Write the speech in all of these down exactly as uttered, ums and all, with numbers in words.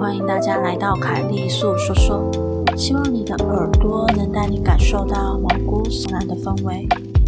欢迎大家来到凯莉诉说说，希望你的耳朵能带你感受到毛骨悚然的氛围。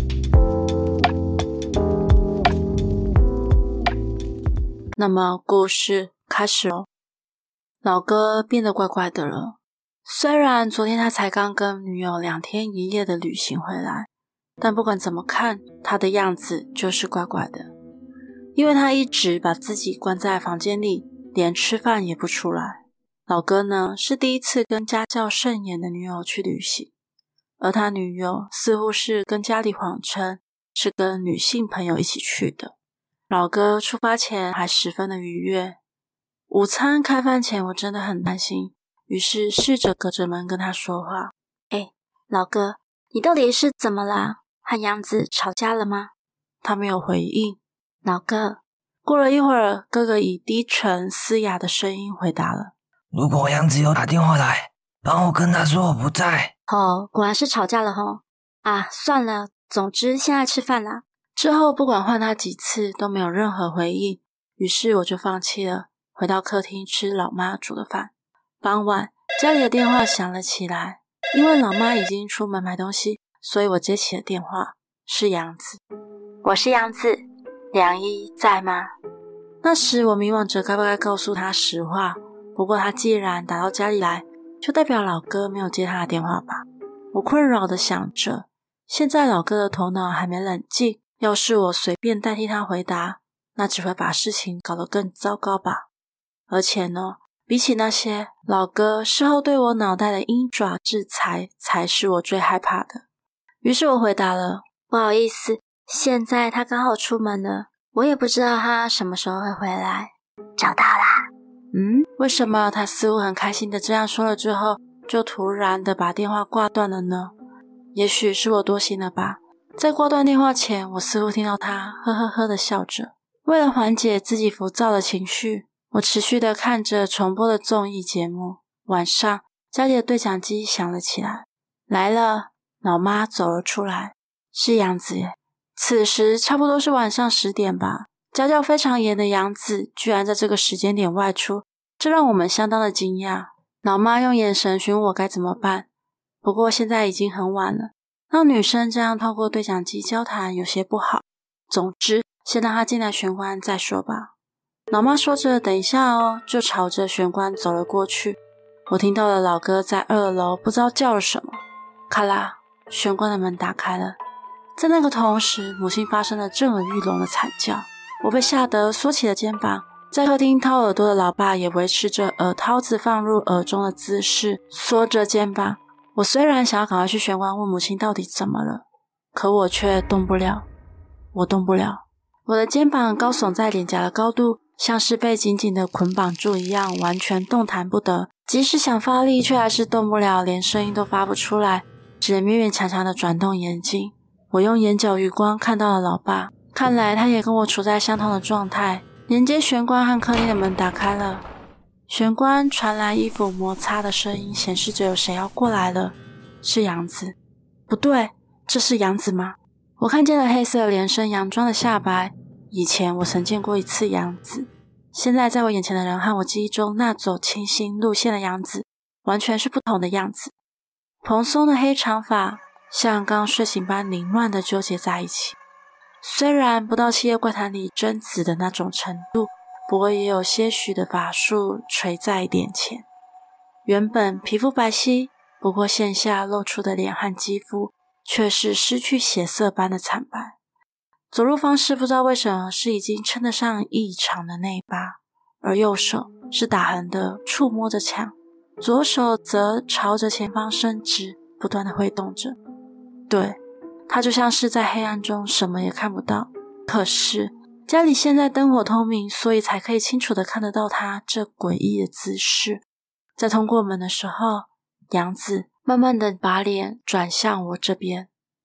那么故事开始咯。老哥变得怪怪的了，虽然昨天他才刚跟女友两天一夜的旅行回来，但不管怎么看，他的样子就是怪怪的，因为他一直把自己关在房间里，连吃饭也不出来。老哥呢，是第一次跟家教甚严的女友去旅行，而他女友似乎是跟家里谎称是跟女性朋友一起去的。老哥出发前还十分的愉悦，午餐开饭前我真的很担心，于是试着隔着门跟他说话。 哎，老哥，你到底是怎么啦？和杨子吵架了吗？ 他没有回应。 老哥， 过了一会儿，哥哥以低沉嘶哑的声音回答了： 如果杨子有打电话来，帮我跟他说我不在。 哦，果然是吵架了吼。啊，算了，总之现在吃饭啦。 之后不管换他几次都没有任何回应，于是我就放弃了，回到客厅吃老妈煮的饭。傍晚，家里的电话响了起来，因为老妈已经出门买东西，所以我接起了电话，是杨子。 我是杨子， 梁一在吗？那时我迷惘着该不该告诉他实话，不过他既然打到家里来，就代表老哥没有接他的电话吧。我困扰地想着，现在老哥的头脑还没冷静，要是我随便代替他回答，那只会把事情搞得更糟糕吧。而且呢，比起那些，老哥事后对我脑袋的鹰爪制裁才是我最害怕的。于是我回答了： 不好意思，现在他刚好出门了，我也不知道他什么时候会回来。 找到啦。 嗯，为什么他似乎很开心的这样说了之后，就突然的把电话挂断了呢？也许是我多心了吧。在挂断电话前，我似乎听到他呵呵呵的笑着。为了缓解自己浮躁的情绪，我持续的看着重播的综艺节目。晚上，家里的对讲机响了起来。来了，老妈走了出来，是杨子耶。此时差不多是晚上十点吧。家教非常严的杨子居然在这个时间点外出，这让我们相当的惊讶。老妈用眼神询问我该怎么办，不过现在已经很晚了，让女生这样透过对讲机交谈有些不好。总之，先让她进来玄关再说吧。老妈说着等一下哦，就朝着玄关走了过去。我听到了老哥在二楼不知道叫了什么。咔啦，玄关的门打开了。在那个同时，母亲发生了震耳欲聋的惨叫。我被吓得缩起了肩膀。在客厅掏耳朵的老爸也维持着耳掏子放入耳中的姿势，缩着肩膀。我虽然想要赶快去玄关问母亲到底怎么了，可我却动不了。我动不了。我的肩膀高耸在脸颊的高度，像是被紧紧的捆绑住一样，完全动弹不得。即使想发力，却还是动不了，连声音都发不出来，只能勉勉强强的转动眼睛。我用眼角余光看到了老爸，看来他也跟我处在相同的状态。连接玄关和客厅的门打开了，玄关传来衣服摩擦的声音，显示着有谁要过来了。是杨子。不对，这是杨子吗？我看见了黑色连身洋装的下摆。以前我曾见过一次杨子，现在在我眼前的人和我记忆中那走清新路线的杨子完全是不同的样子。蓬松的黑长发像刚睡醒般凌乱地纠结在一起。虽然不到《七夜怪谈》里贞子的那种程度，不过也有些许的法术垂在脸前。原本皮肤白皙，不过线下露出的脸和肌肤却是失去血色般的惨白。走路方式不知道为什么是已经称得上异常的内八，而右手是打横的触摸着墙，左手则朝着前方伸直，不断的挥动着。对，他就像是在黑暗中什么也看不到，可是家里现在灯火通明，所以才可以清楚地看得到他这诡异的姿势。在通过门的时候，杨子慢慢地把脸转向我这边。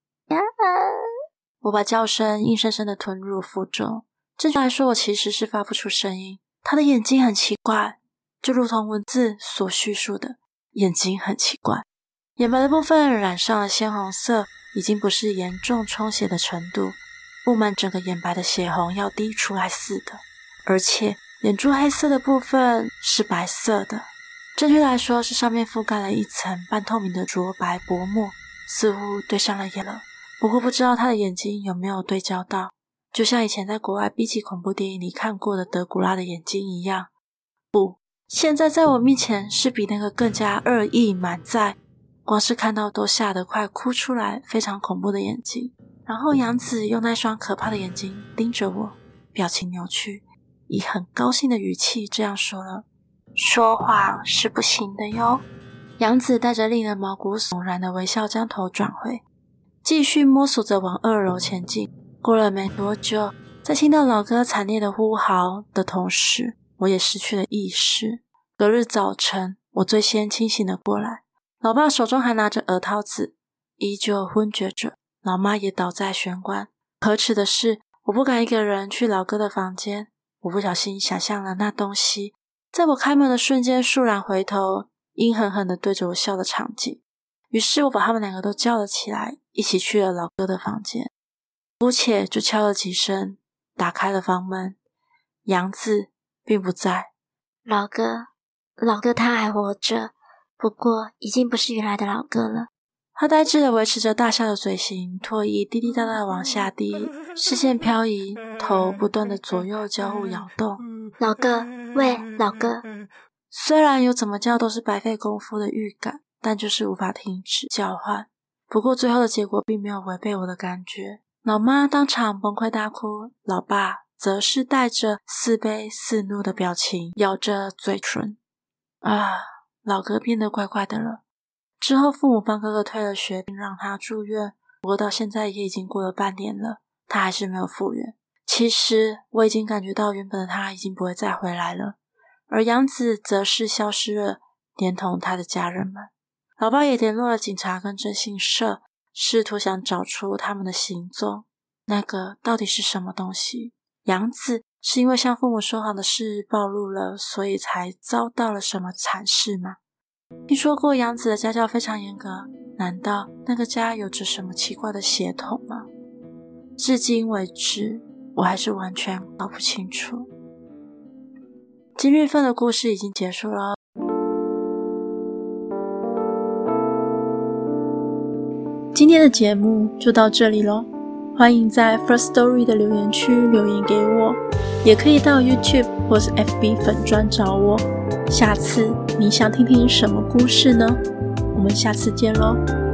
我把叫声硬生生地吞入腹中。正确来说，我其实是发不出声音。他的眼睛很奇怪，就如同文字所叙述的，眼睛很奇怪。眼白的部分染上了鲜红色，已经不是严重充血的程度，布满整个眼白的血红要滴出来似的，而且眼珠黑色的部分是白色的，正确来说是上面覆盖了一层半透明的浊白薄膜，似乎对上了眼了。不过不知道他的眼睛有没有对焦到，就像以前在国外 B 级恐怖电影里看过的德古拉的眼睛一样。不，现在在我面前是比那个更加恶意满载，光是看到都吓得快哭出来，非常恐怖的眼睛。然后杨子用那双可怕的眼睛盯着我，表情扭曲，以很高兴的语气这样说了：说谎是不行的哟。杨子带着令人毛骨悚然的微笑将头转回，继续摸索着往二楼前进。过了没多久，在听到老哥惨烈的呼嚎的同时，我也失去了意识。隔日早晨，我最先清醒了过来，老爸手中还拿着额套子，依旧昏厥着，老妈也倒在玄关。可耻的是，我不敢一个人去老哥的房间，我不小心想象了那东西在我开门的瞬间倏然回头，阴狠狠地对着我笑的场景。于是我把他们两个都叫了起来，一起去了老哥的房间。姑且就敲了几声，打开了房门。杨子并不在。 老哥，老哥他还活着，不过已经不是原来的老哥了。 他呆滞地维持着大笑的嘴型，唾液滴滴答答往下滴，视线飘移，头不断的左右交互摇动。 老哥，喂，老哥。 虽然有怎么叫都是白费功夫的预感，但就是无法停止叫唤。不过最后的结果并没有违背我的感觉。老妈当场崩溃大哭，老爸则是带着似悲似怒的表情，咬着嘴唇。啊，老哥变得怪怪的了。之后父母帮哥哥退了学，并让他住院，不过到现在也已经过了半年了，他还是没有复原。其实我已经感觉到原本的他已经不会再回来了，而杨子则是消失了，连同他的家人们。老爸也联络了警察跟征信社，试图想找出他们的行踪。那个到底是什么东西？杨子是因为向父母说谎的事暴露了，所以才遭到了什么惨事吗？听说过杨子的家教非常严格，难道那个家有着什么奇怪的血统吗？至今为止，我还是完全搞不清楚。今日份的故事已经结束了。 今天的节目就到这里咯，欢迎在 First Story 的留言区留言给我，也可以到 YouTube 或是 F B 粉专找我。下次你想听听什么故事呢？我们下次见咯。